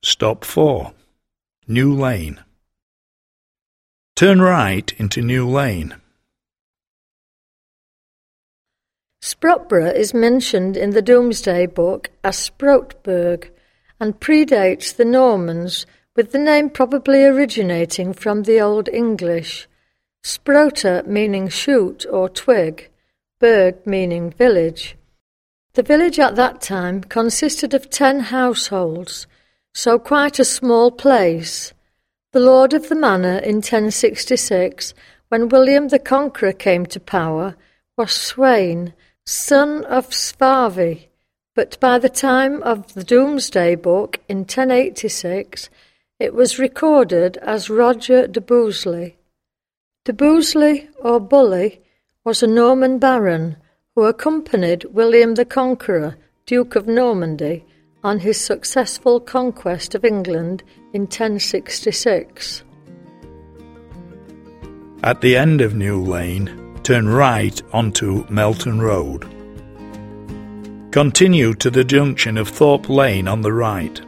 Stop 4. New Lane. Turn right into New Lane. Sprotbrough is mentioned in the Domesday Book as Sproutburg and predates the Normans, with the name probably originating from the Old English. Sprota meaning shoot or twig, burg meaning village. The village at that time consisted of 10 households, so quite a small place. The lord of the manor in 1066, when William the Conqueror came to power, was Sweyn, son of Svarvi, but by the time of the Domesday Book in 1086, it was recorded as Roger de Bousely. De Bousely, or Bully, was a Norman baron who accompanied William the Conqueror, Duke of Normandy, on his successful conquest of England in 1066. At the end of New Lane, turn right onto Melton Road. Continue to the junction of Thorpe Lane on the right.